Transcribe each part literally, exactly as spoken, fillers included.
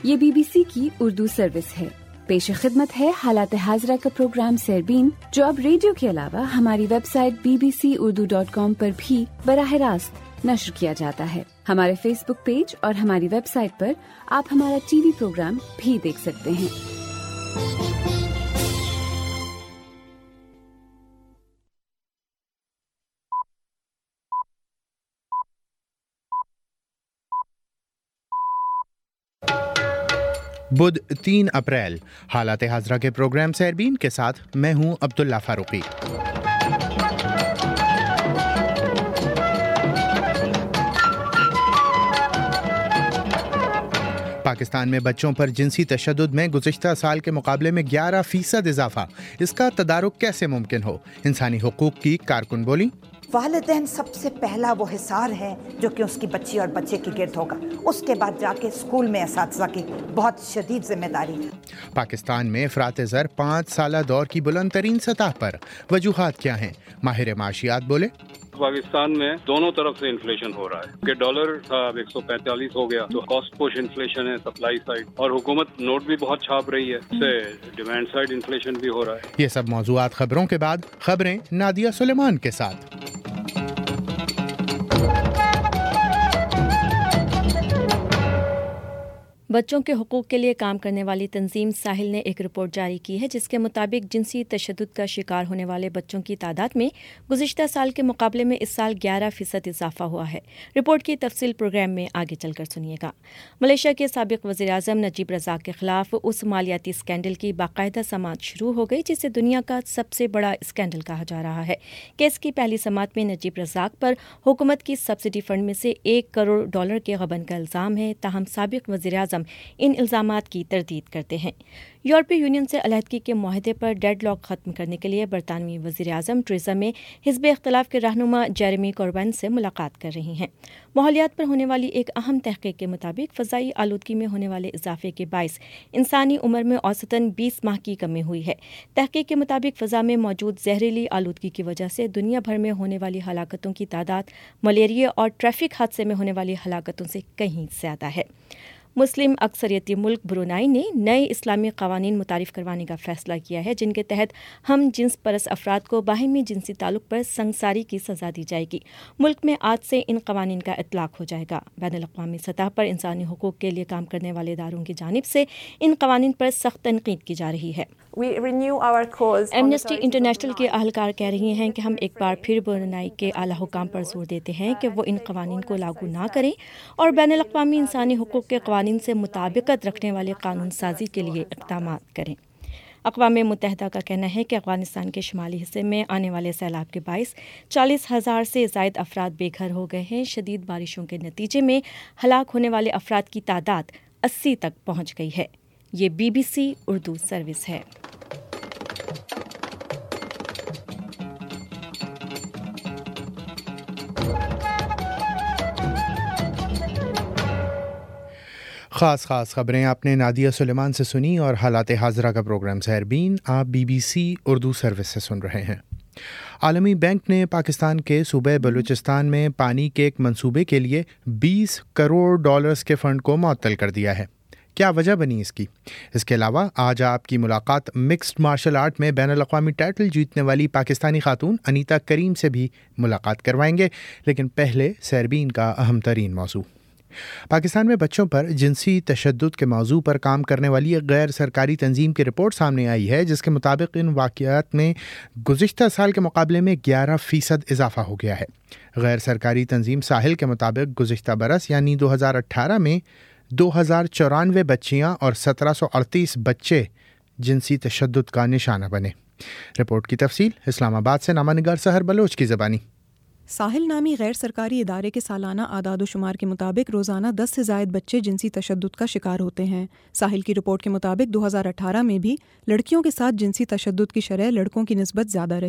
یہ B B سی کی Urdu service ہے۔ پیش خدمت ہے حالات حاضرہ کا پروگرام سیربین، جو اب ریڈیو کے علاوہ ہماری website B B C Urdu dot com پر بھی براہ راست نشر کیا جاتا ہے۔ ہمارے فیس بک پیج اور ہماری ویب سائٹ پر آپ ہمارا ٹی وی پروگرام بھی دیکھ سکتے ہیں۔ بدھ تین اپریل، حالات حاضرہ کے پروگرام سیربین کے ساتھ میں ہوں عبداللہ فاروقی۔ پاکستان میں بچوں پر جنسی تشدد میں گزشتہ سال کے مقابلے میں گیارہ فیصد اضافہ، اس کا تدارک کیسے ممکن ہو؟ انسانی حقوق کی کارکن بولی، والدین سب سے پہلا وہ حصار ہے جو کہ اس کی بچی اور بچے کی گرد ہوگا، اس کے بعد جا کے اسکول میں اساتذہ کی بہت شدید ذمہ داری ہے۔ پاکستان میں افراط زر پانچ سالہ دور کی بلند ترین سطح پر، وجوہات کیا ہیں؟ ماہر معاشیات بولے، پاکستان میں دونوں طرف سے انفلیشن ہو رہا ہے کہ ڈالر ایک سو پینتالیس ہو گیا تو کاسٹ پوش انفلیشن ہے سپلائی سائڈ، اور حکومت نوٹ بھی بہت چھاپ رہی ہے، اس سے ڈیمانڈ سائڈ انفلیشن بھی ہو رہا ہے۔ یہ سب موضوعات خبروں کے بعد، خبریں نادیہ سلیمان کے ساتھ۔ بچوں کے حقوق کے لیے کام کرنے والی تنظیم ساحل نے ایک رپورٹ جاری کی ہے جس کے مطابق جنسی تشدد کا شکار ہونے والے بچوں کی تعداد میں گزشتہ سال کے مقابلے میں اس سال گیارہ فیصد اضافہ ہوا ہے۔ رپورٹ کی تفصیل پروگرام میں آگے چل کر سنیے گا۔ ملیشیا کے سابق وزیر اعظم نجیب رزاق کے خلاف اس مالیاتی اسکینڈل کی باقاعدہ سماعت شروع ہو گئی جسے دنیا کا سب سے بڑا اسکینڈل کہا جا رہا ہے۔ کیس کی پہلی سماعت میں نجیب رزاق پر حکومت کی سبسڈی فنڈ میں سے ایک کروڑ ڈالر کے غبن کا الزام ہے، تاہم سابق وزیر اعظم ان الزامات کی تردید کرتے ہیں۔ یورپی یونین سے علیحدگی کے معاہدے پر ڈیڈ لاک ختم کرنے کے لیے برطانوی وزیر اعظم ٹریزا مے حزب اختلاف کے رہنما جیریمی کوربین سے ملاقات کر رہی ہیں۔ ماحولیات پر ہونے والی ایک اہم تحقیق کے مطابق فضائی آلودگی میں ہونے والے اضافے کے باعث انسانی عمر میں اوسطاً بیس ماہ کی کمی ہوئی ہے۔ تحقیق کے مطابق فضا میں موجود زہریلی آلودگی کی وجہ سے دنیا بھر میں ہونے والی ہلاکتوں کی تعداد ملیریا اور ٹریفک حادثے میں ہونے والی ہلاکتوں سے کہیں زیادہ ہے۔ مسلم اکثریتی ملک برونائی نے نئے اسلامی قوانین متعارف کروانے کا فیصلہ کیا ہے جن کے تحت ہم جنس پرست افراد کو باہمی جنسی تعلق پر سنگساری کی سزا دی جائے گی۔ ملک میں آج سے ان قوانین کا اطلاق ہو جائے گا۔ بین الاقوامی سطح پر انسانی حقوق کے لیے کام کرنے والے اداروں کی جانب سے ان قوانین پر سخت تنقید کی جا رہی ہے۔ ایمنسٹی انٹرنیشنل کے اہلکار کہہ رہی ہیں کہ ہم ایک بار پھر برونائی کے اعلیٰ حکام پر زور دیتے ہیں کہ وہ ان قوانین کو لاگو نہ کریں اور بین الاقوامی انسانی حقوق کے قوانین سے مطابقت رکھنے والے قانون سازی کے لیے اقدامات کریں۔ اقوام متحدہ کا کہنا ہے کہ افغانستان کے شمالی حصے میں آنے والے سیلاب کے باعث چالیس ہزار سے زائد افراد بے گھر ہو گئے ہیں۔ شدید بارشوں کے نتیجے میں ہلاک ہونے والے افراد کی تعداد اسی تک پہنچ گئی ہے۔ یہ B B C Urdu service ہے۔ خاص خاص خبریں آپ نے نادیہ سلیمان سے سنی اور حالات حاضرہ کا پروگرام سیربین آپ B B C Urdu service سے سن رہے ہیں۔ عالمی بینک نے پاکستان کے صوبہ بلوچستان میں پانی کے ایک منصوبے کے لیے بیس کروڑ ڈالرز کے فنڈ کو معطل کر دیا ہے۔ کیا وجہ بنی اس کی؟ اس کے علاوہ آج آپ کی ملاقات مکسڈ مارشل آرٹ میں بین الاقوامی ٹائٹل جیتنے والی پاکستانی خاتون انیتا کریم سے بھی ملاقات کروائیں گے، لیکن پہلے سیربین کا اہم ترین موضوع۔ پاکستان میں بچوں پر جنسی تشدد کے موضوع پر کام کرنے والی ایک غیر سرکاری تنظیم کی رپورٹ سامنے آئی ہے جس کے مطابق ان واقعات میں گزشتہ سال کے مقابلے میں گیارہ فیصد اضافہ ہو گیا ہے۔ غیر سرکاری تنظیم ساحل کے مطابق گزشتہ برس یعنی دو ہزار اٹھارہ میں دو ہزار چورانوے بچیاں اور سترہ سو اڑتیس بچے جنسی تشدد کا نشانہ بنے۔ رپورٹ کی تفصیل اسلام آباد سے نامہ نگار سحر بلوچ کی زبانی۔ ساحل نامی غیر سرکاری ادارے کے سالانہ اعداد و شمار کے مطابق روزانہ دس سے زائد بچے جنسی تشدد کا شکار ہوتے ہیں۔ ساحل کی رپورٹ کے مطابق دو ہزار اٹھارہ میں بھی لڑکیوں کے ساتھ جنسی تشدد کی شرح لڑکوں کی نسبت زیادہ رہی۔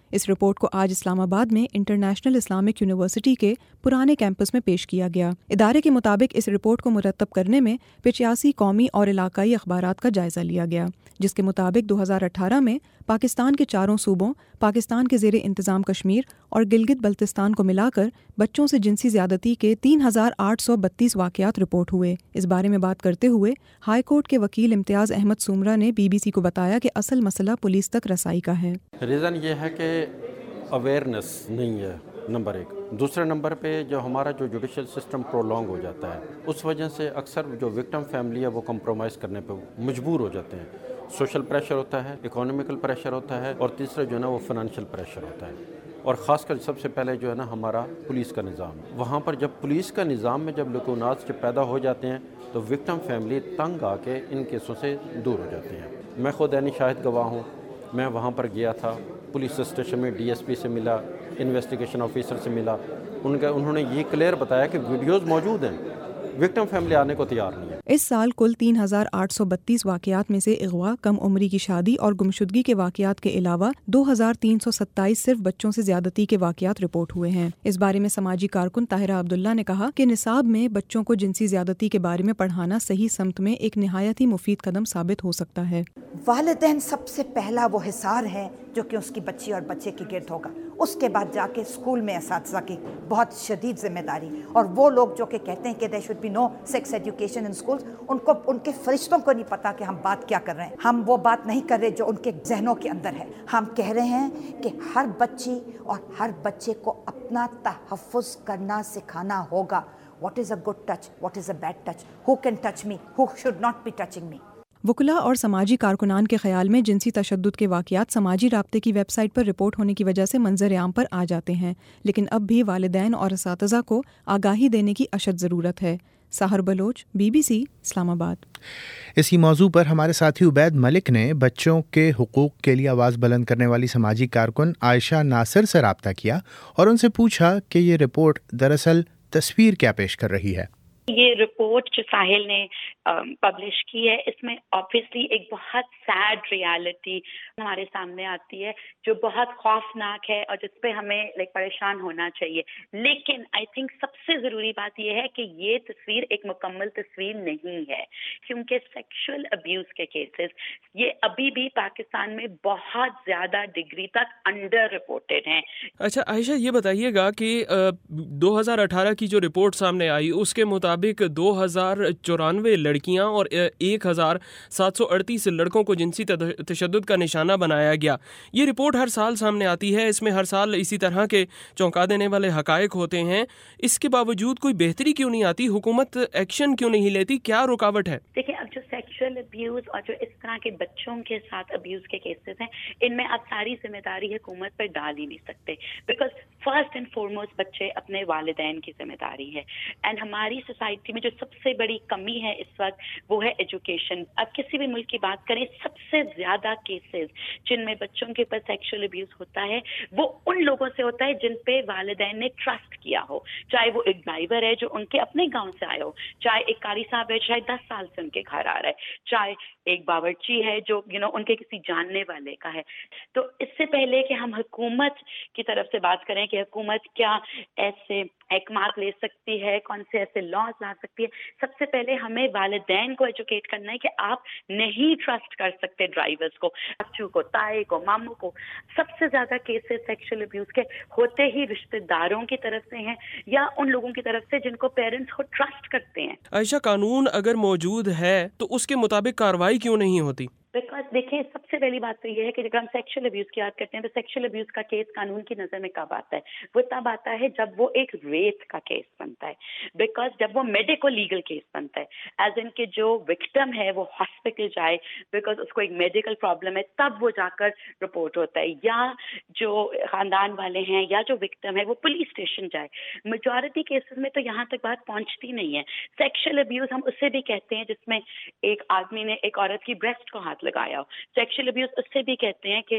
اس رپورٹ کو آج اسلام آباد میں انٹرنیشنل اسلامک یونیورسٹی کے پرانے کیمپس میں پیش کیا گیا۔ ادارے کے مطابق اس رپورٹ کو مرتب کرنے میں پچاسی قومی اور علاقائی اخبارات کا جائزہ لیا گیا، جس کے مطابق دو ہزار اٹھارہ میں پاکستان کے چاروں صوبوں، پاکستان کے زیر انتظام کشمیر اور گلگت بلتستان کو ملا کر بچوں سے جنسی زیادتی کے تین ہزار آٹھ سو بتیس واقعات رپورٹ ہوئے۔ اس بارے میں بات کرتے ہوئے ہائی کورٹ کے وکیل امتیاز احمد سومرا نے بی بی سی کو بتایا کہ اصل مسئلہ پولیس تک رسائی کا ہے۔ ریزن یہ ہے کہ اویئرنیس نہیں ہے، نمبر ایک۔ دوسرے نمبر پہ جو ہمارا جو جوڈیشل سسٹم پرولونگ ہو جاتا ہے، اس وجہ سے اکثر جو وکٹم فیملی ہے وہ کمپرومائز کرنے پہ مجبور ہو جاتے ہیں۔ سوشل پریشر ہوتا ہے، اکانومیکل پریشر ہوتا ہے، اور تیسرا جو ہے نا وہ فائنینشیل پریشر ہوتا ہے، اور خاص کر سب سے پہلے جو ہے نا ہمارا پولیس کا نظام۔ وہاں پر جب پولیس کا نظام میں جب لکونات جب پیدا ہو جاتے ہیں تو وکٹم فیملی تنگ آ کے ان کیسوں سے دور ہو جاتے ہیں۔ میں خود عینی شاہد گواہ ہوں، میں وہاں پر گیا تھا، پولیس اسٹیشن میں ڈی ایس پی سے ملا، انویسٹیگیشن آفیسر سے ملا، ان کا انہوں نے یہ کلیئر بتایا کہ ویڈیوز موجود ہیں، وکٹم فیملی آنے کو تیار نہیں ہے۔ اس سال کل تین ہزار آٹھ سو بتیس واقعات میں سے اغوا، کم عمری کی شادی اور گمشدگی کے واقعات کے علاوہ دو ہزار تین سو ستائیس صرف بچوں سے زیادتی کے واقعات رپورٹ ہوئے ہیں۔ اس بارے میں سماجی کارکن طاہرہ عبداللہ نے کہا کہ نصاب میں بچوں کو جنسی زیادتی کے بارے میں پڑھانا صحیح سمت میں ایک نہایت ہی مفید قدم ثابت ہو سکتا ہے۔ والدین سب سے پہلا وہ حصار ہے جو کہ اس کی بچی اور بچے کے گرد ہوگا، اس کے بعد جا کے اسکول میں اساتذہ کی بہت شدید ذمہ داری، اور وہ لوگ جو کہ کہتے ہیں کہ there should be no sex education in schools, ان کو ان کے فرشتوں کو نہیں پتا کہ ہم بات کیا کر رہے ہیں۔ ہم وہ بات نہیں کر رہے جو ان کے ذہنوں کے اندر ہے، ہم کہہ رہے ہیں کہ ہر بچی اور ہر بچے کو اپنا تحفظ کرنا سکھانا ہوگا۔ What is a good touch, what is a bad touch, who can touch me, who should not be touching me. وکلاء اور سماجی کارکنان کے خیال میں جنسی تشدد کے واقعات سماجی رابطے کی ویب سائٹ پر رپورٹ ہونے کی وجہ سے منظر عام پر آ جاتے ہیں، لیکن اب بھی والدین اور اساتذہ کو آگاہی دینے کی اشد ضرورت ہے۔ Sahir Baloch, B B C, Islamabad. اسی موضوع پر ہمارے ساتھی عبید ملک نے بچوں کے حقوق کے لیے آواز بلند کرنے والی سماجی کارکن عائشہ ناصر سے رابطہ کیا اور ان سے پوچھا کہ یہ رپورٹ دراصل تصویر کیا پیش کر رہی ہے۔ یہ رپورٹ جو ساحل نے پبلش کی ہے، اس میں آبویسلی ایک بہت سیڈ ریالٹی ہمارے سامنے آتی ہے جو بہت خوفناک ہے اور جس پہ ہمیں لائک پریشان ہونا چاہیے، لیکن آئی تھنک سب سے ضروری بات یہ ہے کہ یہ تصویر ایک مکمل تصویر نہیں ہے، کیونکہ سیکشل ابیوز کے کیسز یہ ابھی بھی پاکستان میں بہت زیادہ ڈگری تک انڈر رپورٹڈ ہیں۔ اچھا عائشہ، یہ بتائیے گا کہ دو ہزار اٹھارہ کی جو رپورٹ سامنے آئی اس کے مطابق دو ہزار چورانوے لڑکیاں اور ایک ہزار سات سو اڑتیس لڑکوں کو جنسی تشدد کا نشانہ بنایا گیا۔ یہ رپورٹ ہر سال سامنے آتی ہے، اس میں ہر سال اسی طرح کے چونکا دینے والے حقائق ہوتے ہیں، اس کے باوجود کوئی بہتری کیوں نہیں آتی؟ حکومت ایکشن کیوں نہیں لیتی؟ کیا رکاوٹ ہے؟ دیکھیں، اب جو سیکشل ابیوز اور جو اس طرح کے بچوں کے ساتھ ابیوز کے کیسز ہیں، ان میں اب ساری ذمہ داری حکومت پر ڈال ہی نہیں سکتے، بیکاز فرسٹ اینڈ فارموسٹ بچے اپنے والدین کی ذمہ داری ہے، اینڈ ہماری سوسائٹی میں جو سب سے بڑی کمی ہے اس وقت وہ ہے ایجوکیشن۔ اب کسی بھی ملک کی بات کریں، سب سے زیادہ کیسز جن میں بچوں کے اوپر سیکشل ابیوز ہوتا ہے وہ ان لوگوں سے ہوتا ہے جن پہ والدین نے ٹرسٹ کیا ہو، چاہے وہ ایک ڈرائیور ہے جو ان کے اپنے گاؤں سے آیا ہو، چاہے ایک قاری صاحب ہے چاہے دس سال سے ان کے گھر آ رہا ہے، چاہے ایک باورچی ہے جو یو نو ان کے کسی جاننے والے کا ہے۔ تو اس سے پہلے کہ ہم حکومت کی طرف سے بات کریں کہ حکومت کیا ایسے احکامات لے سکتی ہے، کون سے ایسے لاز لا سکتی ہے، سب سے پہلے ہمیں والدین کو ایجوکیٹ کرنا ہے کہ آپ نہیں ٹرسٹ کر سکتے ڈرائیورز کو، بچوں کو، تائے کو، ماموں کو۔ سب سے زیادہ کیسز سیکشل ابیوز کے ہوتے ہی رشتہ داروں کی طرف سے ہیں یا ان لوگوں کی طرف سے جن کو پیرنٹس کو ٹرسٹ کرتے ہیں۔ عائشہ، قانون اگر موجود ہے تو اس کے مطابق کارروائی کیوں نہیں ہوتی؟ بیکاز دیکھیں، سب سے پہلی بات تو یہ ہے کہ جب ہم سیکشل ابیوز کی بات کرتے ہیں تو سیکشل ابیوز کا کیس قانون کی نظر میں کب آتا ہے؟ وہ تب آتا ہے جب وہ ایک ریپ کا کیس بنتا ہے، بیکاز جب وہ میڈیکو لیگل کیس بنتا ہے، ایز ان کے جو وکٹم ہے وہ ہاسپٹل جائے بیکاز اس کو ایک میڈیکل پرابلم ہے، تب وہ جا کر رپورٹ ہوتا ہے، یا جو خاندان والے ہیں یا جو وکٹم ہے وہ پولیس اسٹیشن جائے۔ میجورٹی کیسز میں تو یہاں تک بات پہنچتی نہیں ہے۔ سیکشل ابیوز ہم اسے بھی کہتے ہیں جس میں ایک آدمی نے ایک عورت کی بریسٹ کو ہاتھ لگایا ہو، سیکشل ابیوز اس سے بھی کہتے ہیں کہ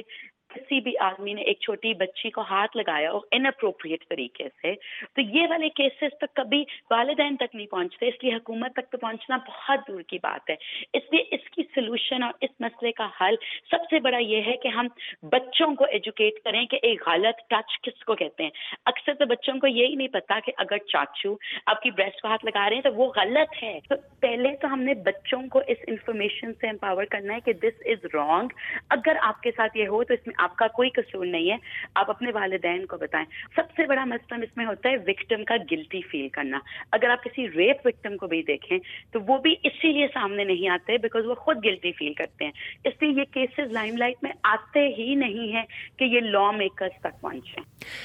किसी भी आदमी ने एक छोटी बच्ची को हाथ लगाया और इनअप्रोप्रिएट तरीके से, तो ये वाले केसेस तक कभी वालिदैन तक नहीं पहुंचते, इसलिए हुकूमत तक तो पहुंचना बहुत दूर की बात है। इसलिए इसकी सोल्यूशन और इस मसले का हल सबसे बड़ा ये है कि हम बच्चों को एजुकेट करें कि एक गलत टच किसको कहते हैं। अक्सर तो बच्चों को यही नहीं पता कि अगर चाचू आपकी ब्रेस्ट को हाथ लगा रहे हैं तो वो गलत है। तो पहले तो हमने बच्चों को इस इंफॉर्मेशन से एम्पावर करना है कि दिस इज रॉन्ग। अगर आपके साथ ये हो तो इसमें आपका कोई कसूर नहीं है, आप अपने वालिदैन को बताएं। सबसे बड़ा मसला इसमें होता है विक्टिम का गिल्टी फील करना। अगर आप किसी रेप विक्टिम को भी देखें तो वो भी इसीलिए सामने नहीं आते बिकॉज वो खुद गिल्टी फील करते हैं। इसलिए ये केसेस लाइमलाइट में आते ही नहीं है कि ये लॉ मेकर्स तक पहुंचे।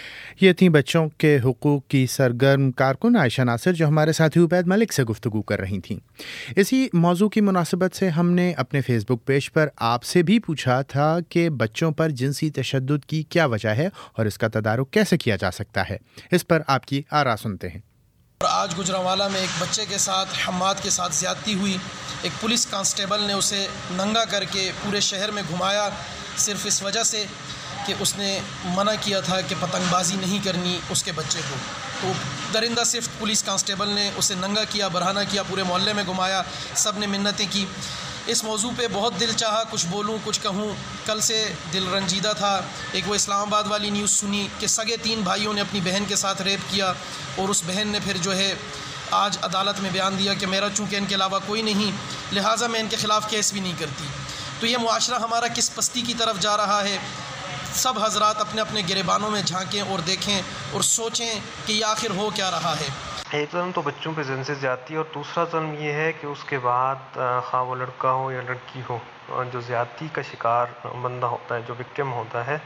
ये थी बच्चों के हुकूक की सरगर्म कारकुन आयशा नासिर जो हमारे साथी उबैद मलिक से गुफ्तगू कर रही थीं। इसी मौजू की मुनासिबत से हमने अपने फेसबुक पेज पर आपसे भी पूछा था कि बच्चों पर जिनसी तशद्दुद की क्या वजह है और इसका तदारुक कैसे किया जा सकता है। इस पर आपकी आरा सुनते हैं। आज गुजरांवाला में एक बच्चे के साथ हम्माद के साथ ज़्यादती हुई। एक पुलिस कांस्टेबल ने उसे नंगा करके पूरे शहर में घुमाया सिर्फ इस वजह से कि उसने मना किया था कि पतंगबाजी नहीं करनी उसके बच्चे को। तो दरिंदा सिर्फ पुलिस कांस्टेबल ने उसे नंगा किया, बरहाना किया, पूरे मोहल्ले में घुमाया, सब ने मिन्नतें की। इस मौजू पे बहुत दिल चाहा कुछ बोलूं कुछ कहूं, कल से दिल रंजीदा था। एक वो इस्लामाबाद वाली न्यूज़ सुनी कि सगे तीन भाइयों ने अपनी बहन के साथ रेप किया और उस बहन ने फिर जो है आज अदालत में बयान दिया कि मेरा चूँकि इनके अलावा कोई नहीं लिहाजा मैं इनके ख़िलाफ़ केस भी नहीं करती। तो ये मुआशरा हमारा किस पस्ती की तरफ जा रहा है। सब हजरात अपने अपने गिरेबानों में झांकें और देखें और सोचें कि ये आखिर हो क्या रहा है। एक जुल्म तो बच्चों पे जिनसे ज़्यादती और दूसरा जुल्म ये है कि उसके बाद खा वो लड़का हो या लड़की हो, जो ज़्यादती का शिकार बंदा होता है, जो विक्टिम होता है,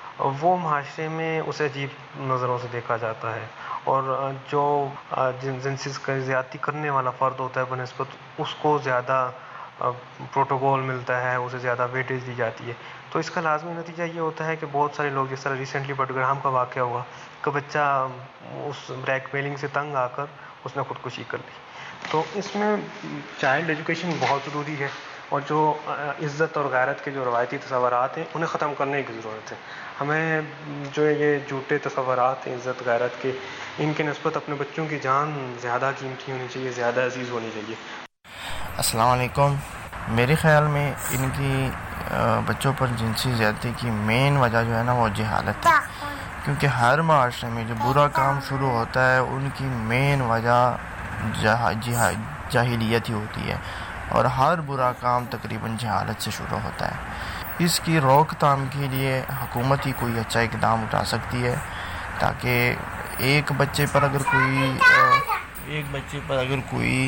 वो माशरे में उसे अजीब नज़रों से देखा जाता है और जो जिनसे ज़्यादती करने वाला फ़र्द होता है बनिस्बत उसको ज़्यादा प्रोटोकॉल मिलता है, उसे ज़्यादा वेटेज दी जाती है। तो इसका लाजमी नतीजा ये होता है कि बहुत सारे लोग, जिस तरह रिसेंटली बडग्राम का वाक़या हुआ कि बच्चा उस ब्लैकमेलिंग से तंग आकर उसने ख़ुदकुशी कर ली। तो इसमें चाइल्ड एजुकेशन बहुत ज़रूरी है और जो इज़्ज़त और गैरत के जो रवायती तसव्वुरात हैं उन्हें ख़त्म करने की ज़रूरत है। हमें जो ये झूठे तसव्वुरात हैं इज़्ज़त गैरत के, इनके निस्बत अपने बच्चों की जान ज़्यादा कीमती होनी चाहिए, ज़्यादा अजीज़ होनी चाहिए। अस्सलाम वालेकुम। मेरे ख़्याल में इनकी बच्चों पर जिनसी ज़्यादती की मेन वजह जो है ना वो जहालत है, क्योंकि हर माशरे में जो बुरा काम शुरू होता है उनकी मेन वजह जहा जाहिलियत ही होती है और हर बुरा काम तकरीबन जहालत से शुरू होता है। इसकी रोकथाम के लिए हुकूमत ही कोई अच्छा इक़दाम उठा सकती है ताकि एक बच्चे पर अगर कोई एक बच्चे पर अगर कोई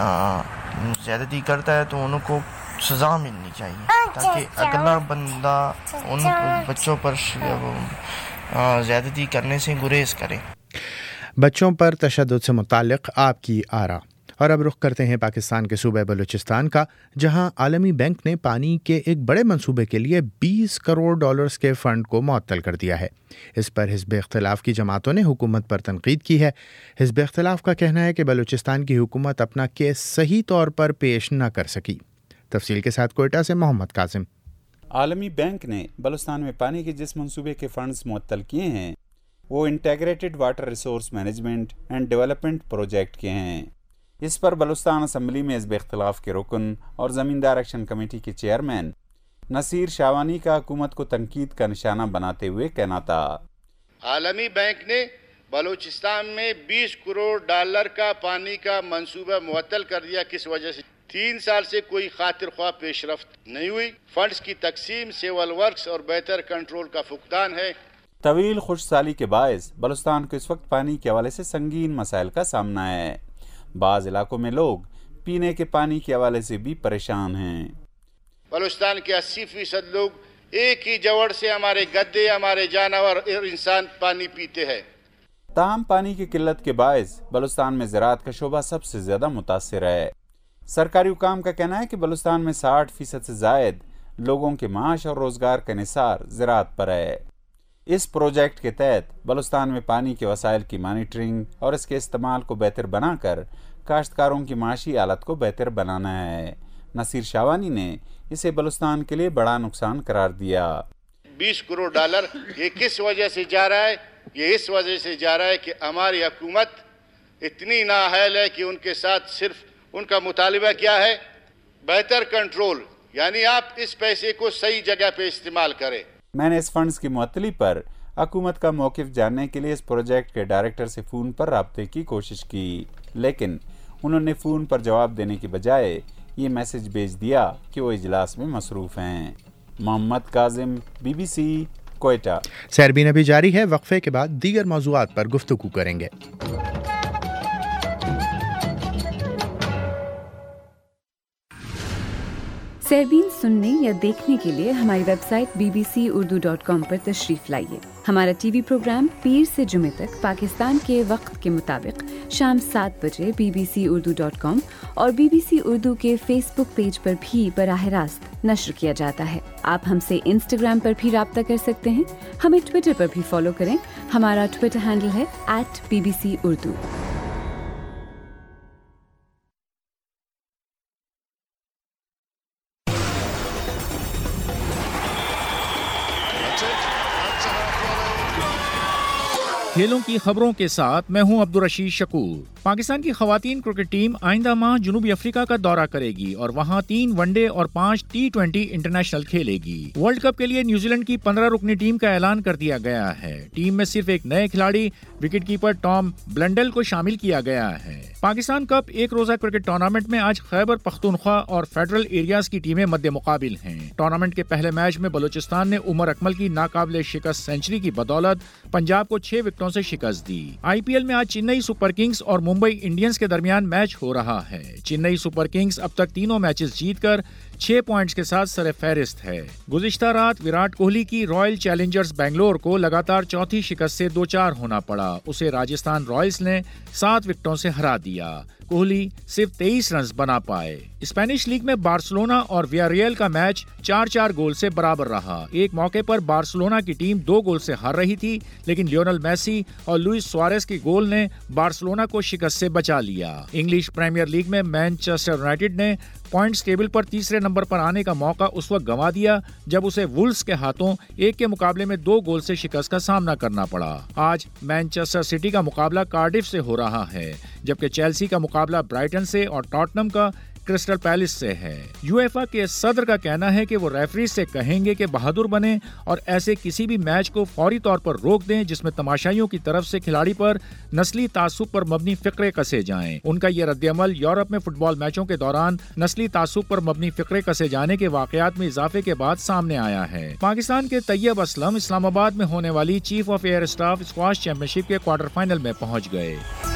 ज़्यादती करता है तो उनको सज़ा मिलनी चाहिए ताकि अगला बंदा उन बच्चों पर ज़्यादती करने से गुरेज करे। बच्चों पर तशद्दुद से मुताल्लिक़ आपकी आरा। और अब रुख करते हैं पाकिस्तान के सूबे बलूचिस्तान का, जहां आलमी बैंक ने पानी के एक बड़े मंसूबे के लिए बीस करोड़ डॉलर्स के फ़ंड को मुअत्तल कर दिया है। इस पर हिज़्ब इख्तिलाफ़ की जमातों ने हुकूमत पर तनकीद की है। हिज़्ब इख्तिलाफ़ का कहना है कि बलूचिस्तान की हुकूमत अपना केस सही तौर पर पेश न कर सकी। तफसील के साथ कोयटा से मोहम्मद कासिम। आलमी बैंक ने बलूचिस्तान में पानी के जिस मंसूबे के फंड्स मुअत्तल किए हैं वो integrated water resource management and development project के हैं। इस पर बलूचिस्तान असम्बली में हिज़्ब इख्तिलाफ़ के रुकन और ज़मींदार एक्शन कमेटी के चेयरमैन नसीर शावानी का हुकूमत को तनकीद का निशाना बनाते हुए कहना था, आलमी बैंक ने बलूचिस्तान में बीस करोड़ डॉलर का पानी का मंसूबा मुअत्तल कर दिया। किस वजह से? तीन साल से कोई खातिर ख्वाह पेशरफ्त नहीं हुई। फंड्स की तकसीम, सिविल वर्क्स और बेहतर कंट्रोल का फुकदान है। तवील खुश साली के बायस बलूचिस्तान को इस वक्त पानी के हवाले से संगीन मसाइल का सामना है। बाज़ इलाकों में लोग पीने के पानी के हवाले से भी परेशान हैं। बलूचिस्तान के अस्सी फीसद लोग एक ही जवड़ से, हमारे गद्दे, हमारे जानवर और इंसान पानी पीते हैं। ताम पानी की किल्लत के बायस बलूचिस्तान में ज़राअत का शोबा सबसे ज़्यादा मुतासिर है। सरकारी हुकाम का कहना है कि बलूचिस्तान में साठ फीसद से ज़ायद लोगों के माश और रोज़गार का निसार ज़राअत पर है। इस प्रोजेक्ट के तहत बलूचिस्तान में पानी के वसाइल की मॉनिटरिंग और इसके इस्तेमाल को बेहतर बनाकर काश्तकारों की माशी हालत को बेहतर बनाना है। नसीर शावानी ने इसे बलूचिस्तान के लिए बड़ा नुकसान करार दिया। बीस करोड़ डॉलर ये किस वजह से जा रहा है? ये इस वजह से जा रहा है कि हमारी हुकूमत इतनी नाअहल है कि उनके साथ सिर्फ उनका मुतालिबा क्या है? बेहतर कंट्रोल, यानी आप इस पैसे को सही जगह पे इस्तेमाल करें। मैंने इस फंड्स की मुअत्तली पर हुकूमत का मौक़िफ़ जानने के लिए इस प्रोजेक्ट के डायरेक्टर से फ़ोन पर राब्ते की कोशिश की, लेकिन उन्होंने फ़ोन पर जवाब देने की बजाय ये मैसेज भेज दिया कि वो इजलास में मसरूफ़ हैं। मोहम्मद काजिम, बीबीसी, कोयटा। सैरबीन अभी जारी है, वक्फे के बाद दीगर मौज़ूआत पर गुफ्तगू करेंगे। सैरबीन सुनने या देखने के लिए हमारी website B B C Urdu dot com पर तशरीफ़ लाइए। हमारा टीवी प्रोग्राम पीर से जुमे तक पाकिस्तान के वक्त के मुताबिक शाम सात बजे B B C Urdu dot com और बी बी सी उर्दू के फेसबुक पेज पर भी बराह रास्त नश्र किया जाता है। आप हमसे इंस्टाग्राम पर भी राब्ता कर सकते हैं। हमें ट्विटर पर भी फॉलो करें। हमारा ट्विटर हैंडल है at B B C Urdu. खेलों की खबरों के साथ मैं हूं अब्दुल रशीद शकूर। पाकिस्तान की खवातीन क्रिकेट टीम आइंदा माह जनूबी अफ्रीका का दौरा करेगी और वहां तीन वनडे और पांच टी ट्वेंटी इंटरनेशनल खेलेगी। वर्ल्ड कप के लिए न्यूजीलैंड की पंद्रह रुकनी टीम का ऐलान कर दिया गया है। टीम में सिर्फ एक नए खिलाड़ी विकेटकीपर टॉम ब्लंडल को शामिल किया गया है। पाकिस्तान कप एक रोजा क्रिकेट टूर्नामेंट में आज खैबर पख्तूनख्वा और फेडरल एरियाज की टीमें मध्य मुकाबिल हैं। टूर्नामेंट के पहले मैच में बलूचिस्तान ने उमर अकमल की नाकाबिले शिकस्त सेंचुरी की बदौलत पंजाब को छह विकेटों से शिकस्त दी। आईपीएल में आज चेन्नई सुपर किंग्स और मुंबई इंडियंस के दरमियान मैच हो रहा है। चेन्नई सुपर किंग्स अब तक तीनों मैचेस जीतकर छह पॉइंट्स के साथ सरे फहरिस्त है। गुज़िश्ता रात विराट कोहली की रॉयल चैलेंजर्स बेंगलोर को लगातार चौथी शिकस्त से दो चार होना पड़ा। उसे राजस्थान रॉयल्स ने सात विकेटों से हरा दिया। कोहली सिर्फ तेईस रन बना पाए। स्पेनिश लीग में बार्सिलोना और वियारियल का मैच चार चार गोल से बराबर रहा। एक मौके पर बार्सिलोना की टीम दो गोल से हार रही थी, लेकिन लियोनेल मेसी और लुइस सुआरेस के गोल ने बार्सिलोना को शिकस्त से बचा लिया। इंग्लिश प्रीमियर लीग में मैनचेस्टर यूनाइटेड ने पॉइंट्स टेबल पर तीसरे नंबर पर आने का मौका उस वक्त गंवा दिया जब उसे वुल्व्स के हाथों एक के मुकाबले में दो गोल से शिकस्त का सामना करना पड़ा। आज मैनचेस्टर सिटी का मुकाबला कार्डिफ से हो रहा है, जबकि चेल्सी का मुकाबला ब्राइटन से और टॉटनम का क्रिस्टल पैलेस से है। यूएफए के सदर का कहना है कि वो रेफरी से कहेंगे कि बहादुर बने और ऐसे किसी भी मैच को फौरी तौर पर रोक दें जिसमें तमाशाइयों की तरफ से खिलाड़ी पर नस्ली तासुब पर मबनी फिक्रे कसे जाएं। उनका ये रद्दअमल यूरोप में फुटबॉल मैचों के दौरान नस्ली तासुब पर मबनी फिक्रे कसे जाने के वाकयात में इजाफे के बाद सामने आया है। पाकिस्तान के तैयब असलम इस्लामाबाद में होने वाली chief of air staff squash championship के क्वार्टर फाइनल में पहुंच गए।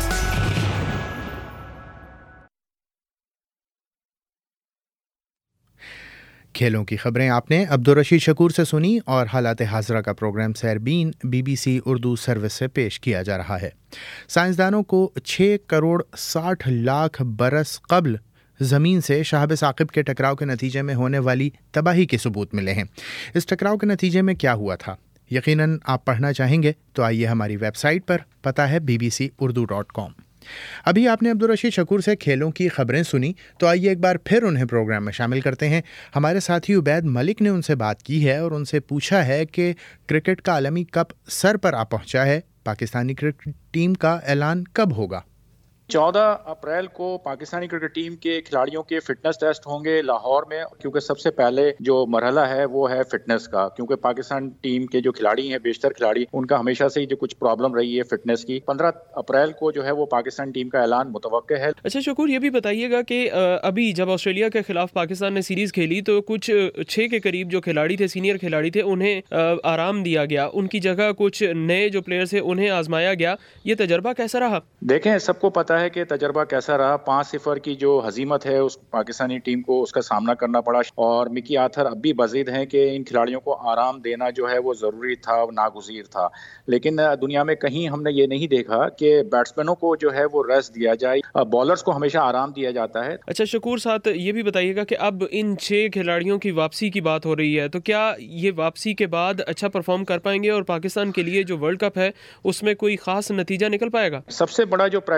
खेलों की खबरें आपने अब्दुल रशीद शकूर से सुनी और हालात हाज़रा का programme Sairbeen BBC Urdu service से पेश किया जा रहा है। साइंसदानों को छः करोड़ साठ लाख बरस कबल ज़मीन से शहाब साकिब के टकराव के नतीजे में होने वाली तबाही के सबूत मिले हैं। इस टकराव के नतीजे में क्या हुआ था, यकीनन आप पढ़ना चाहेंगे तो आइए हमारी वेबसाइट पर, पता है B B C Urdu dot com. अभी आपने अब्दुल रशीद शकूर से खेलों की खबरें सुनी, तो आइए एक बार फिर उन्हें प्रोग्राम में शामिल करते हैं। हमारे साथी उबैद मलिक ने उनसे बात की है और उनसे पूछा है कि क्रिकेट का आलमी कप सर पर आ पहुंचा है, पाकिस्तानी क्रिकेट टीम का ऐलान कब होगा। चौदह अप्रैल को पाकिस्तानी क्रिकेट टीम के खिलाड़ियों के फिटनेस टेस्ट होंगे लाहौर में, क्योंकि सबसे पहले जो मरहला है वो है फिटनेस का, क्योंकि पाकिस्तान टीम के जो खिलाड़ी हैं, बेशतर खिलाड़ी, उनका हमेशा से ही जो कुछ प्रॉब्लम रही है फिटनेस की। पंद्रह अप्रैल को जो है वो पाकिस्तान टीम का ऐलान मुतवक्के है। अच्छा शकूर, ये भी बताइएगा कि अभी जब ऑस्ट्रेलिया के खिलाफ पाकिस्तान ने सीरीज खेली तो कुछ छः के करीब जो खिलाड़ी थे, सीनियर खिलाड़ी थे, उन्हें आराम दिया गया, उनकी जगह कुछ नए जो प्लेयर्स थे उन्हें आजमाया गया। ये तजर्बा कैसा रहा? देखें, सबको पता है कि तजर्बा कैसा रहा। पाँच सिफर की जो हजीमत है उस पाकिस्तानी टीम को उसका सामना करना पड़ा, और मिकी आर्थर अब भी बजीद हैं कि इन खिलाड़ियों को आराम देना जो है वो ज़रूरी था, नागुज़ीर था। लेकिन दुनिया में कहीं हमने ये नहीं देखा कि बैट्समैनों को जो है वो रेस्ट दिया जाए, बॉलर्स को हमेशा आराम दिया जाता है। अच्छा शकूर, साथ ये भी बताइएगा कि अब इन छः खिलाड़ियों की वापसी की बात हो रही है, तो क्या ये वापसी के बाद अच्छा परफॉर्म कर पाएंगे और पाकिस्तान के लिए जो वर्ल्ड कप है उसमें कोई खास नतीजा निकल पाएगा? सबसे बड़ा जो प्रेशर होगा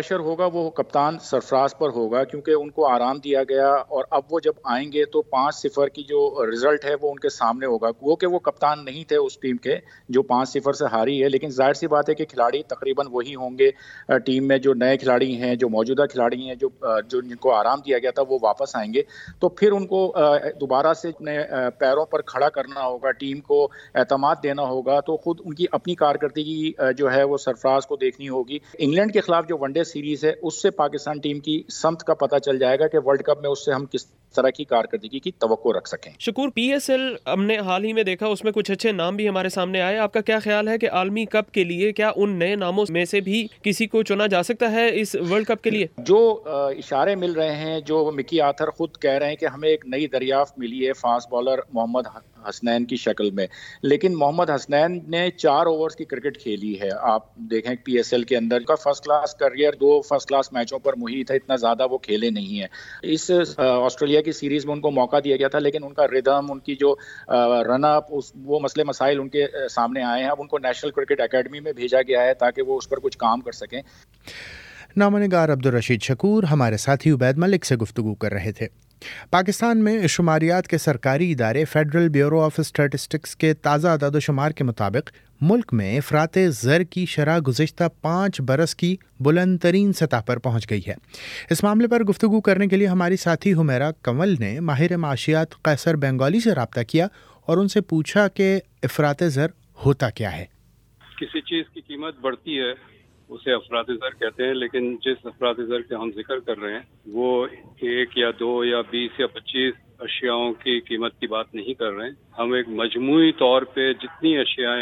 ہوگا وہ کپتان سرفراز پر ہوگا کیونکہ ان کو آرام دیا گیا اور اب وہ جب آئیں گے تو پانچ صفر کی جو رزلٹ ہے وہ ان کے سامنے ہوگا. وہ کہ وہ کپتان نہیں تھے اس ٹیم کے جو پانچ صفر سے ہاری ہے, لیکن ظاہر سی بات ہے کہ کھلاڑی تقریباً وہی ہوں گے ٹیم میں. جو نئے کھلاڑی ہیں, جو موجودہ کھلاڑی ہیں, جو جو جن کو آرام دیا گیا تھا وہ واپس آئیں گے. تو پھر ان کو دوبارہ سے اپنے پیروں پر کھڑا کرنا ہوگا, ٹیم کو اعتماد دینا ہوگا. تو خود ان کی اپنی کارکردگی جو ہے وہ سرفراز کو دیکھنی ہوگی. انگلینڈ کے خلاف جو ون ڈے سیریز ہے اس سے پاکستان ٹیم کی سمت کا پتہ چل جائے گا کہ ورلڈ کپ میں اس سے ہم کس طرح کی کارکردگی کی توقع رکھ سکیں. شکور, پی ایس ایل ہم نے حال ہی میں دیکھا, اس میں کچھ اچھے نام بھی ہمارے سامنے آئے. آپ کا کیا خیال ہے کہ عالمی کپ کے لیے کیا ان نئے ناموں میں سے بھی کسی کو چنا جا سکتا ہے اس ورلڈ کپ کے لیے؟ جو اشارے مل رہے ہیں, جو مکی آتھر خود کہہ رہے ہیں کہ ہمیں ایک نئی دریافت ملی ہے فاسٹ بالر محمد حسنین کی شکل میں, لیکن محمد حسنین نے چار اوورز کی کرکٹ کھیلی ہے. آپ دیکھیں پی ایس ایل کے اندر کا فرسٹ کلاس کریئر دو فرسٹ کلاس میچوں پر محیط ہے, اتنا زیادہ وہ کھیلے نہیں ہیں. اس آسٹریلیا کی سیریز میں ان کو موقع دیا گیا تھا, لیکن ان کا ردم, ان کی جو رن اپ, وہ مسئلے مسائل ان کے سامنے آئے ہیں. اب ان کو نیشنل کرکٹ اکیڈمی میں بھیجا گیا ہے تاکہ وہ اس پر کچھ کام کر سکیں. نامہ نگار عبدالرشید شکور ہمارے ساتھی عبید ملک سے گفتگو کر رہے تھے. پاکستان میں شماریات کے سرکاری ادارے فیڈرل بیورو آف اسٹیٹسٹکس کے تازہ اعداد و شمار کے مطابق ملک میں افراط زر کی شرح گزشتہ پانچ برس کی بلند ترین سطح پر پہنچ گئی ہے. اس معاملے پر گفتگو کرنے کے لیے ہماری ساتھی حمیرہ کنول نے ماہر معاشیات قیصر بنگالی سے رابطہ کیا اور ان سے پوچھا کہ افراط زر ہوتا کیا ہے. کسی چیز کی قیمت بڑھتی ہے اسے افراط زر کہتے ہیں, لیکن جس افراط زر کے ہم ذکر کر رہے ہیں وہ ایک یا دو یا بیس یا پچیس اشیاءوں کی قیمت کی بات نہیں کر رہے ہیں. ہم ایک مجموعی طور پہ جتنی اشیاء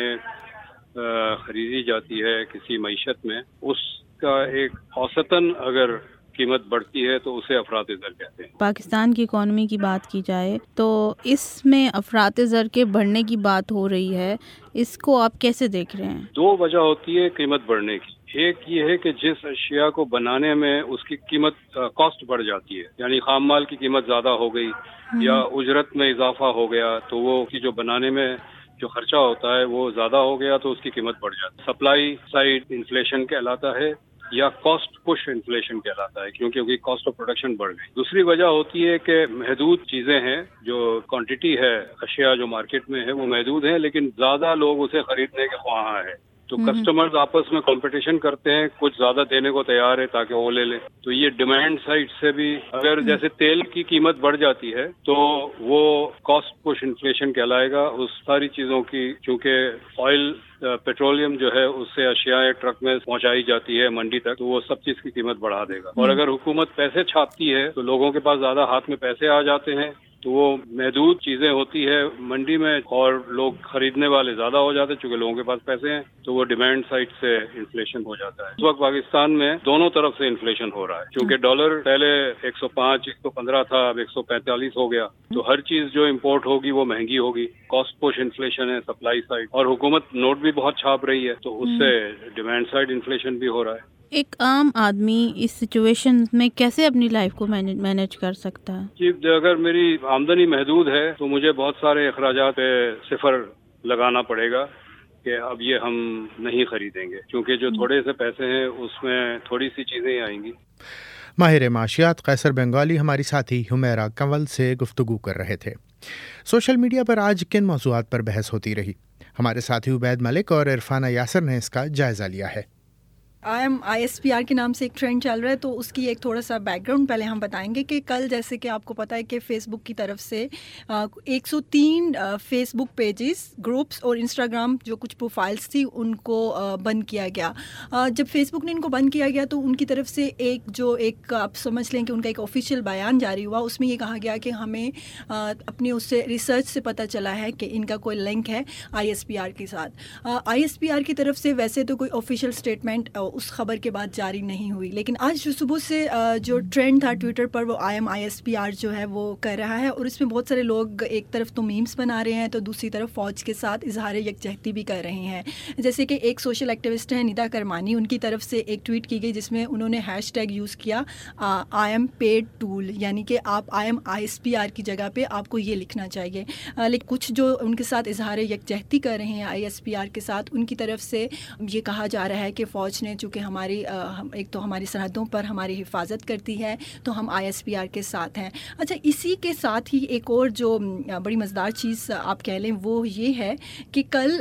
خریدی جاتی ہے کسی معیشت میں, اس کا ایک اوسطاً اگر قیمت بڑھتی ہے تو اسے افراط زر کہتے ہیں. پاکستان کی اکانومی کی بات کی جائے تو اس میں افراط زر کے بڑھنے کی بات ہو رہی ہے, اس کو آپ کیسے دیکھ رہے ہیں؟ دو وجہ ہوتی ہے قیمت بڑھنے کی. ایک یہ ہے کہ جس اشیاء کو بنانے میں اس کی قیمت کاسٹ بڑھ جاتی ہے, یعنی خام مال کی قیمت زیادہ ہو گئی یا اجرت میں اضافہ ہو گیا تو وہ کی جو بنانے میں جو خرچہ ہوتا ہے وہ زیادہ ہو گیا تو اس کی قیمت بڑھ جاتی ہے. سپلائی سائڈ انفلیشن کہلاتا ہے یا کاسٹ پش انفلیشن کہلاتا ہے, کیونکہ کاسٹ آف پروڈکشن بڑھ گئی. دوسری وجہ ہوتی ہے کہ محدود چیزیں ہیں, جو کوانٹٹی ہے اشیاء جو مارکیٹ میں ہے وہ محدود ہیں, لیکن زیادہ لوگ اسے خریدنے کے خواہاں ہیں. تو کسٹمرز آپس میں کمپٹیشن کرتے ہیں, کچھ زیادہ دینے کو تیار ہے تاکہ وہ لے لیں. تو یہ ڈیمانڈ سائڈ سے بھی اگر جیسے تیل کی قیمت بڑھ جاتی ہے تو وہ کاسٹ پش انفلیشن کہلائے گا. اس ساری چیزوں کی, چونکہ آئل پیٹرولیم جو ہے اس سے اشیاء ٹرک میں پہنچائی جاتی ہے منڈی تک, تو وہ سب چیز کی قیمت بڑھا دے گا. اور اگر حکومت پیسے چھاپتی ہے تو لوگوں کے پاس زیادہ ہاتھ میں پیسے آ جاتے ہیں, تو وہ محدود چیزیں ہوتی ہے منڈی میں اور لوگ خریدنے والے زیادہ ہو جاتے ہیں. چونکہ لوگوں کے پاس پیسے ہیں تو وہ ڈیمانڈ سائڈ سے انفلیشن ہو جاتا ہے. اس وقت پاکستان میں دونوں طرف سے انفلیشن ہو رہا ہے, کیونکہ ڈالر پہلے ایک سو پانچ ایک سو پندرہ تھا, اب ایک سو پینتالیس ہو گیا. تو ہر چیز جو امپورٹ ہوگی وہ مہنگی ہوگی. کاسٹ پش انفلیشن ہے سپلائی سائڈ, اور حکومت نوٹ بھی بہت چھاپ رہی ہے تو اس سے ڈیمانڈ سائڈ انفلیشن بھی ہو رہا ہے. ایک عام آدمی اس سچویشن میں کیسے اپنی لائف کو مینیج کر سکتا ہے؟ جی, اگر میری آمدنی محدود ہے تو مجھے بہت سارے اخراجات پہ صفر لگانا پڑے گا کہ اب یہ ہم نہیں خریدیں گے, کیونکہ جو تھوڑے سے پیسے ہیں اس میں تھوڑی سی چیزیں آئیں گی. ماہر معاشیات قیصر بنگالی ہماری ساتھی حمیرہ کنول سے گفتگو کر رہے تھے. سوشل میڈیا پر آج کن موضوعات پر بحث ہوتی رہی؟ ہمارے ساتھی عبید ملک اور عرفانہ یاسر نے اس کا جائزہ لیا ہے. I am I S P R کے نام سے ایک ٹرینڈ چل رہا ہے, تو اس کی ایک تھوڑا سا بیک گراؤنڈ پہلے ہم بتائیں گے کہ کل جیسے کہ آپ کو پتہ ہے کہ فیس بک کی طرف سے ایک سو تین فیس بک پیجز, گروپس اور انسٹاگرام جو کچھ پروفائلس تھی ان کو بند کیا گیا. جب فیس بک نے ان کو بند کیا گیا تو ان کی طرف سے ایک جو ایک آپ سمجھ لیں کہ ان کا ایک آفیشیل بیان جاری ہوا, اس میں یہ کہا گیا کہ ہمیں اپنی اس سے ریسرچ سے پتہ چلا ہے کہ ان کا کوئی لنک ہے آئی ایس پی آر کے ساتھ. آئی ایس پی آر کی طرف سے ویسے تو کوئی آفیشیل اسٹیٹمنٹ اس خبر کے بعد جاری نہیں ہوئی, لیکن آج جو صبح سے جو ٹرینڈ تھا ٹویٹر پر وہ I am I S P R جو ہے وہ کر رہا ہے, اور اس میں بہت سارے لوگ ایک طرف تو میمز بنا رہے ہیں تو دوسری طرف فوج کے ساتھ اظہار یکجہتی بھی کر رہے ہیں. جیسے کہ ایک سوشل ایکٹیوسٹ ہیں ندا کرمانی, ان کی طرف سے ایک ٹویٹ کی گئی جس میں انہوں نے ہیش ٹیگ یوز کیا آئی ایم پیڈ ٹول, یعنی کہ آپ I am I S P R کی جگہ پہ آپ کو یہ لکھنا چاہیے. لیکن کچھ جو ان کے ساتھ اظہار یکجہتی کر رہے ہیں آئی ایس پی آر کے ساتھ, ان کی طرف سے یہ کہا جا رہا ہے کہ فوج نے چونکہ ہماری ایک تو ہماری سرحدوں پر ہماری حفاظت کرتی ہے، تو ہم آئی ایس پی آر کے ساتھ ہیں۔ اچھا، اسی کے ساتھ ہی ایک اور جو بڑی مزیدار چیز آپ کہہ لیں وہ یہ ہے کہ کل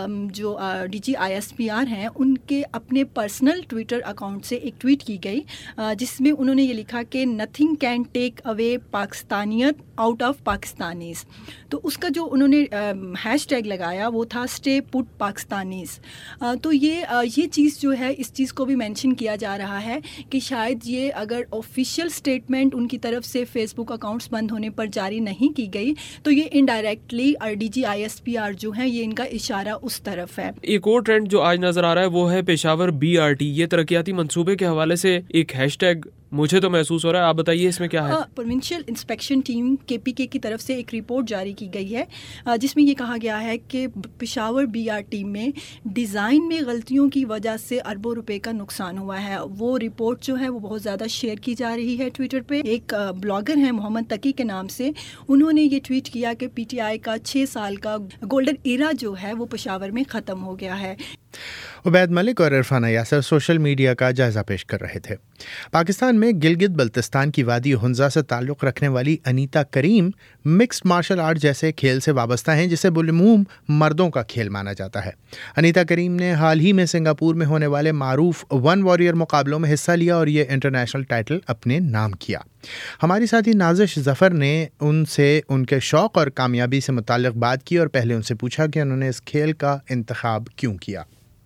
جو D G I S P R ہیں ان کے اپنے پرسنل ٹویٹر اکاؤنٹ سے ایک ٹویٹ کی گئی جس میں انہوں نے یہ لکھا کہ نتھنگ کین ٹیک اوے پاکستانیت آؤٹ آف پاکستانیز۔ تو اس کا جو انہوں نے ہیش ٹیگ لگایا وہ تھا اسٹے پٹ پاکستانیز۔ تو یہ یہ چیز جو ہے اس چیز کو بھی مینشن کیا جا رہا ہے کہ شاید یہ اگر آفیشیل اسٹیٹمنٹ ان کی طرف سے فیس بک اکاؤنٹس بند ہونے پر جاری نہیں کی گئی تو یہ indirectly D G I S P R جو ہیں یہ ان کا اشارہ اس طرف ہے۔ ایک اور ٹرینڈ جو آج نظر آ رہا ہے وہ ہے پشاور بی آر ٹی۔ یہ ترقیاتی منصوبے کے حوالے سے ایک ہیش ٹیگ مجھے تو محسوس ہو رہا ہے، آپ بتائیے اس میں کیا ہے؟ پروونشل انسپیکشن ٹیم کے پی کے کی طرف سے ایک رپورٹ جاری کی گئی ہے جس میں یہ کہا گیا ہے کہ پشاور بی آر ٹی میں ڈیزائن میں غلطیوں کی وجہ سے اربوں روپے کا نقصان ہوا ہے۔ وہ رپورٹ جو ہے وہ بہت زیادہ شیئر کی جا رہی ہے ٹویٹر پہ۔ ایک بلاگر ہیں محمد تقی کے نام سے، انہوں نے یہ ٹویٹ کیا کہ پی ٹی آئی کا چھ سال کا گولڈن ایرا جو ہے وہ پشاور میں ختم ہو گیا ہے۔ عبید ملک اور عرفانہ یاسر سوشل میڈیا کا جائزہ پیش کر رہے تھے۔ پاکستان میں گلگت بلتستان کی وادی ہنزا سے تعلق رکھنے والی Anita Karim mixed martial art جیسے کھیل سے وابستہ ہیں جسے بالعموم مردوں کا کھیل مانا جاتا ہے۔ انیتا کریم نے حال ہی میں سنگاپور میں ہونے والے معروف ون واریر مقابلوں میں حصہ لیا اور یہ انٹرنیشنل ٹائٹل اپنے نام کیا۔ ہماری ساتھی نازش ظفر نے ان سے ان کے شوق اور کامیابی سے متعلق بات کی اور پہلے ان سے پوچھا کہ انہوں نے اس کھیل کا انتخاب کیوں کیا۔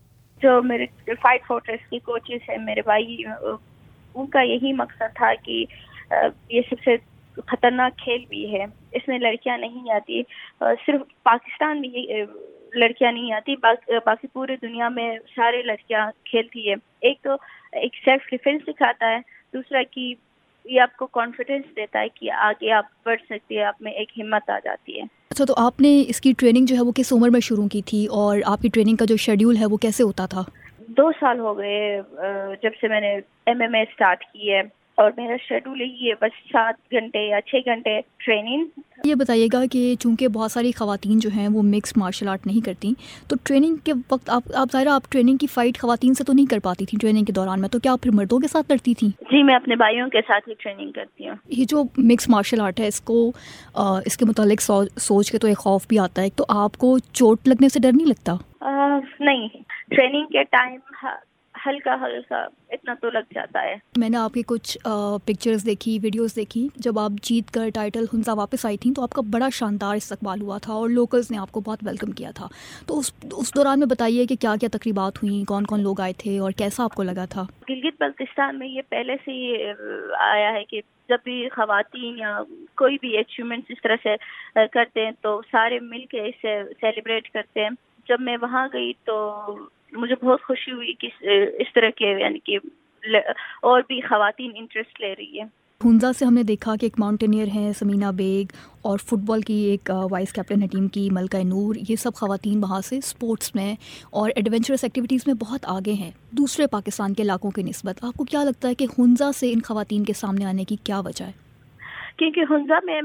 جو میرے فائٹ فورٹریس کے کوچز ہیں میرے بھائی، ان کا یہی مقصد تھا کہ یہ سب سے خطرناک کھیل بھی ہے، اس میں لڑکیاں نہیں آتی، صرف پاکستان میں یہ لڑکیاں نہیں آتی، باقی پورے دنیا میں سارے لڑکیاں کھیلتی ہے۔ ایک تو ایک سیلف ڈیفینس سکھاتا ہے، دوسرا کہ یہ آپ کو کانفیڈینس دیتا ہے کہ آگے آپ بڑھ سکتے ہیں، آپ میں ایک ہمت آ جاتی ہے۔ اچھا، تو آپ نے اس کی ٹریننگ جو ہے وہ کس عمر میں شروع کی تھی اور آپ کی ٹریننگ کا جو شیڈیول ہے وہ کیسے ہوتا تھا؟ دو سال ہو گئے جب سے میں نے ایم ایم اے اسٹارٹ کی ہے، اور میرا شیڈول یہی ہے، بس سات گھنٹے یا چھ گھنٹے ٹریننگ۔ یہ بتائیے گا کہ چونکہ بہت ساری خواتین جو ہیں وہ مکس مارشل آرٹ نہیں کرتی، تو ٹریننگ کے وقت آپ آپ ظاہر آپ ٹریننگ کی فائٹ خواتین سے تو نہیں کر پاتی تھیں ٹریننگ کے دوران میں، تو کیا آپ پھر مردوں کے ساتھ کرتی تھیں؟ جی، میں اپنے بھائیوں کے ساتھ ہی ٹریننگ کرتی ہوں۔ یہ جو مکس مارشل آرٹ ہے اس کو اس کے متعلق سوچ کے تو ایک خوف بھی آتا ہے، تو آپ کو چوٹ لگنے سے ڈر نہیں لگتا؟ نہیں، ٹریننگ کے ٹائم ہلکا ہلکا اتنا تو لگ جاتا ہے۔ میں نے آپ کی کچھ پکچرز دیکھی، ویڈیوز دیکھی، جب آپ جیت کر ٹائٹل ہنزا واپس آئی تھیں تو آپ کا بڑا شاندار استقبال ہوا تھا اور لوکلز نے آپ کو بہت ویلکم کیا تھا، تو اس اس دوران میں بتائیے کہ کیا کیا تقریبات ہوئیں، کون کون لوگ آئے تھے اور کیسا آپ کو لگا تھا؟ گلگت بلتستان میں یہ پہلے سے ہی آیا ہے کہ جب بھی خواتین یا کوئی بھی اچیومنٹ اس طرح سے کرتے ہیں تو سارے مل کے اسے سیلیبریٹ کرتے ہیں۔ جب میں وہاں گئی تو مجھے بہت خوشی ہوئی کہ اس طرح کے یعنی کہ اور بھی خواتین انٹرسٹ لے رہی ہے۔ ہنزا سے ہم نے دیکھا کہ ایک ماؤنٹینئر ہیں سمینا بیگ، اور فٹ بال کی ایک وائس کیپٹن ہے ٹیم کی ملکہ نور، یہ سب خواتین وہاں سے سپورٹس میں اور ایڈونچرس ایکٹیویٹیز میں بہت آگے ہیں دوسرے پاکستان کے علاقوں کی نسبت۔ آپ کو کیا لگتا ہے کہ ہنزا سے ان خواتین کے سامنے آنے کی کیا وجہ ہے؟ کیونکہ ہنزا میں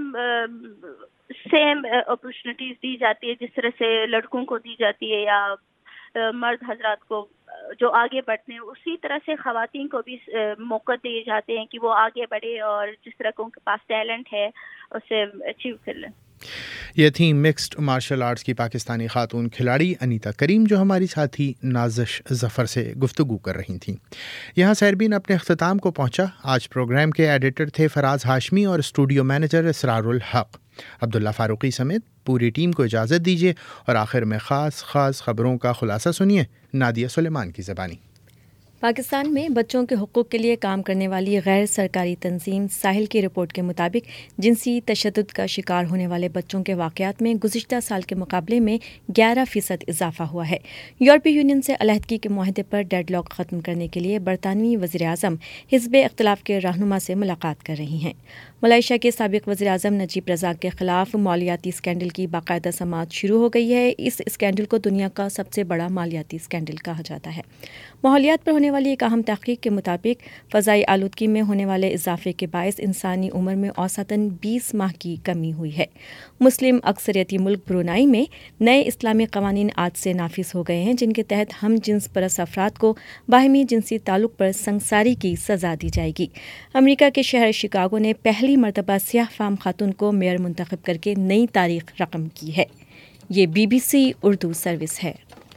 سیم اپرچونیٹیز دی جاتی ہے جس طرح سے لڑکوں کو دی جاتی ہے یا مرد حضرات کو جو آگے بڑھتے ہیں، اسی طرح سے خواتین کو بھی موقع دیے جاتے ہیں کہ وہ آگے بڑھے اور جس طرح کے ان کے پاس ٹیلنٹ ہے اسے اچیو کر لیں۔ یہ تھی مکسڈ مارشل آرٹس کی پاکستانی خاتون کھلاڑی انیتا کریم جو ہماری ساتھی نازش ظفر سے گفتگو کر رہی تھیں۔ یہاں سیربین اپنے اختتام کو پہنچا۔ آج پروگرام کے ایڈیٹر تھے فراز ہاشمی اور اسٹوڈیو مینیجر اسرار الحق۔ عبداللہ فاروقی سمیت پوری ٹیم کو اجازت دیجیے اور آخر میں خاص خاص خبروں کا خلاصہ سنیے نادیہ سلیمان کی زبانی۔ پاکستان میں بچوں کے حقوق کے لیے کام کرنے والی غیر سرکاری تنظیم ساحل کی رپورٹ کے مطابق جنسی تشدد کا شکار ہونے والے بچوں کے واقعات میں گزشتہ سال کے مقابلے میں گیارہ فیصد اضافہ ہوا ہے۔ یورپی یونین سے علیحدگی کے معاہدے پر ڈیڈ لاک ختم کرنے کے لیے برطانوی وزیر اعظم حزب اختلاف کے رہنما سے ملاقات کر رہی ہیں۔ ملائیشیا کے سابق وزیر اعظم نجیب رزاق کے خلاف مالیاتی اسکینڈل کی باقاعدہ سماعت شروع ہو گئی ہے. اس اسکینڈل کو دنیا کا سب سے بڑا مالیاتی اسکینڈل کہا جاتا ہے. ماحولیات پر ہونے والی ایک اہم تحقیق کے مطابق فضائی آلودگی میں ہونے والے اضافے کے باعث انسانی عمر میں اوسطاً بیس ماہ کی کمی ہوئی ہے. مسلم اکثریتی ملک برونائی میں نئے اسلامی قوانین آج سے نافذ ہو گئے ہیں جن کے تحت ہم جنس پرست افراد کو باہمی جنسی تعلق پر سنگساری کی سزا دی جائے گی. امریکہ کے شہر شکاگو نے پہلی مرتبہ سیاہ فام خاتون کو میئر منتخب کر کے نئی تاریخ رقم کی ہے. یہ B B C Urdu service ہے.